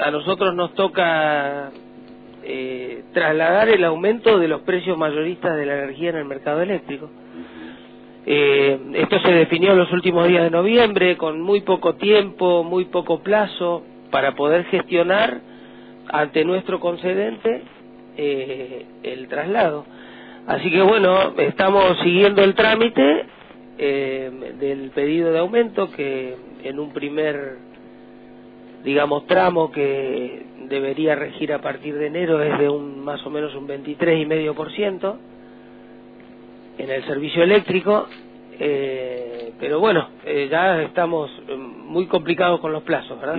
a nosotros nos toca trasladar el aumento de los precios mayoristas de la energía en el mercado eléctrico. Esto se definió en los últimos días de noviembre, con muy poco tiempo, muy poco plazo, para poder gestionar ante nuestro concedente el traslado. Así que bueno, estamos siguiendo el trámite del pedido de aumento, que en un primer, digamos, tramo que debería regir a partir de enero es de más o menos un 23,5% en el servicio eléctrico, pero bueno, ya estamos muy complicados con los plazos, ¿verdad?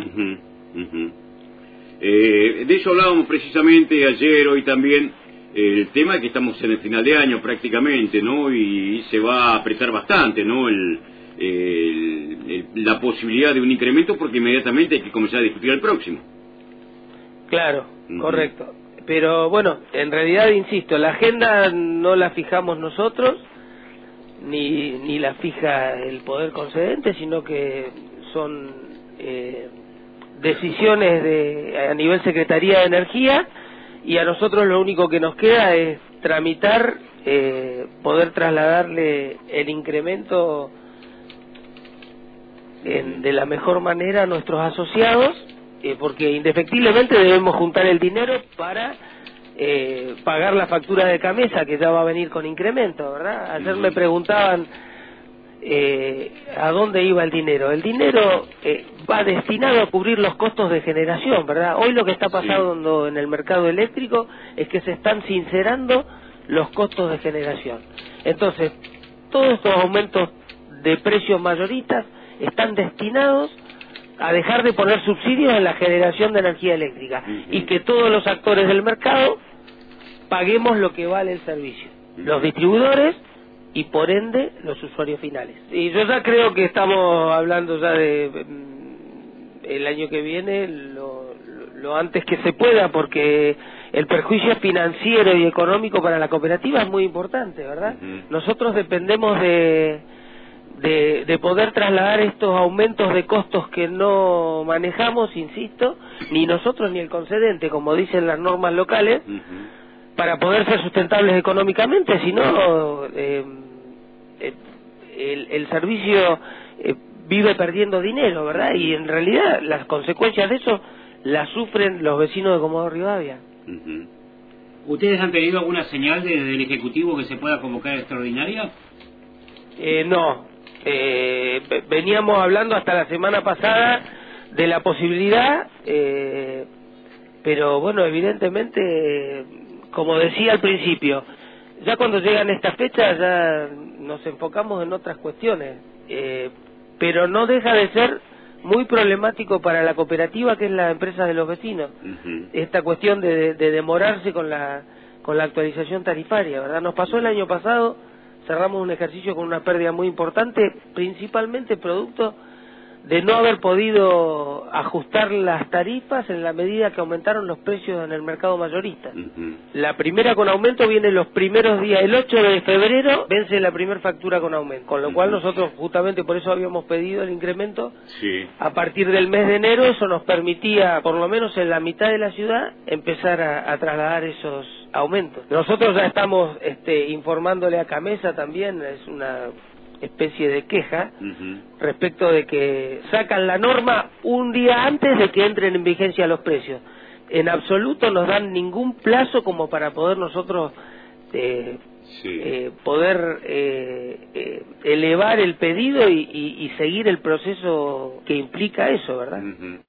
De eso hablábamos precisamente ayer, hoy también, el tema es que estamos en el final de año prácticamente, ¿no? Y se va a apretar bastante, ¿no? La posibilidad de un incremento, porque inmediatamente hay que comenzar a discutir el próximo. Claro, correcto. Pero bueno, en realidad, insisto, la agenda no la fijamos nosotros, ni la fija el poder concedente, sino que son decisiones a nivel Secretaría de Energía, y a nosotros lo único que nos queda es tramitar, poder trasladarle el incremento de la mejor manera a nuestros asociados, porque indefectiblemente debemos juntar el dinero para pagar la factura de Camesa, que ya va a venir con incremento, ¿verdad? Ayer me preguntaban a dónde iba el dinero. El dinero va destinado a cubrir los costos de generación, ¿verdad? Hoy lo que está pasando en el mercado eléctrico es que se están sincerando los costos de generación. Entonces, todos estos aumentos de precios mayoristas están destinados a dejar de poner subsidios en la generación de energía eléctrica, y que todos los actores del mercado paguemos lo que vale el servicio, los distribuidores y por ende los usuarios finales. Y yo ya creo que estamos hablando ya de el año que viene, lo antes que se pueda, porque el perjuicio financiero y económico para la cooperativa es muy importante, ¿verdad? Nosotros dependemos de poder trasladar estos aumentos de costos que no manejamos, insisto, ni nosotros ni el concedente, como dicen las normas locales, para poder ser sustentables económicamente. Si no, el servicio vive perdiendo dinero, ¿verdad? Y en realidad las consecuencias de eso las sufren los vecinos de Comodoro Rivadavia. ¿Ustedes han tenido alguna señal desde el Ejecutivo que se pueda convocar extraordinaria? No. Veníamos hablando hasta la semana pasada de la posibilidad, pero bueno, evidentemente, como decía al principio, ya cuando llegan estas fechas ya nos enfocamos en otras cuestiones, pero no deja de ser muy problemático para la cooperativa, que es la empresa de los vecinos, esta cuestión de demorarse con la actualización tarifaria, ¿verdad? Nos pasó el año pasado. Cerramos un ejercicio con una pérdida muy importante, principalmente producto de no haber podido ajustar las tarifas en la medida que aumentaron los precios en el mercado mayorista. La primera con aumento viene los primeros días, el 8 de febrero vence la primera factura con aumento, con lo cual nosotros justamente por eso habíamos pedido el incremento. A partir del mes de enero eso nos permitía, por lo menos en la mitad de la ciudad, empezar a trasladar esos aumentos. Nosotros ya estamos informándole a Camesa también, es una especie de queja respecto de que sacan la norma un día antes de que entren en vigencia los precios. En absoluto nos dan ningún plazo como para poder nosotros poder elevar el pedido y seguir el proceso que implica eso, ¿verdad?